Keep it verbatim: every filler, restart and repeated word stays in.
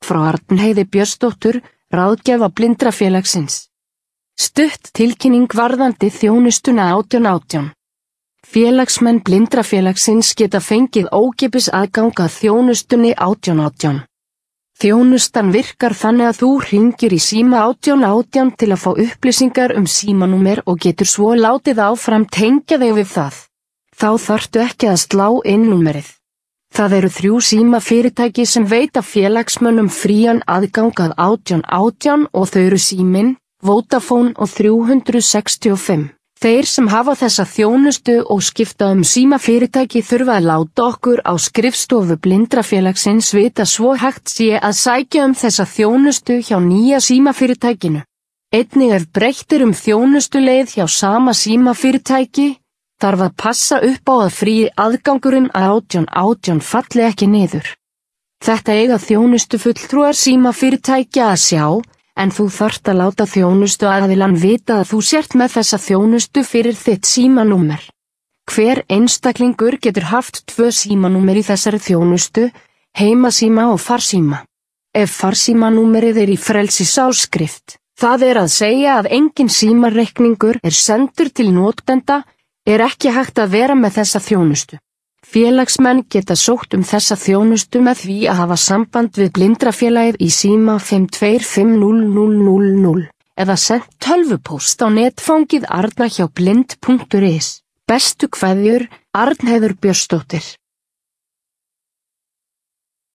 frá Arnheiði Björnsdóttur, ráðgjafa Blindrafélagsins. Stutt tilkynning varðandi þjónustuna átján átján. Félagsmenn Blindrafélagsins geta fengið ókeypis aðgang að þjónustunni átján átján. Þjónustan virkar þannig að þú hringir í síma átján átján til að fá upplýsingar um símanúmer og getur svo látið áfram tengja þig við það. Þá þarftu ekki að slá inn númerið. Það eru þrjú símafyrirtæki sem veita félagsmönnum frían aðgang að átján átján og þau eru Síminn, Vodafone og þrjú sextíu og fimm. Þeir sem hafa þessa þjónustu og skipta um símafyrirtæki þurfa að láta okkur á skrifstofu Blindrafélagsins vita svo hægt sé að sækja um þessa þjónustu hjá nýja símafyrirtækinu. Einnig ef breyttir um þjónustuleið hjá sama símafyrirtæki, þarf að passa upp á að frí aðgangurinn að átján átján falli ekki niður. Þetta eiga þjónustufulltrúar símafyrirtækja að sjá, en þú þarft að láta þjónustu aðilann vita að þú sért með þessa þjónustu fyrir þitt símanúmer. Hver einstaklingur getur haft tvö símanúmer í þessari þjónustu, heimasíma og farsíma. Ef farsímanúmerið er í frelsisáskrift, það er að segja að engin símareikningur er sendur til notenda, er ekki hægt að vera með þessa þjónustu. Félagsmenn geta sótt um þessa þjónustu með því að hafa samband við Blindrafélagið í síma fimm tvö fimm núll núll núll núll eða sent tölvupóst á netfangið arna hjá blind punktur is. Bestu kveðjur, Arnheiður Björnsdóttir.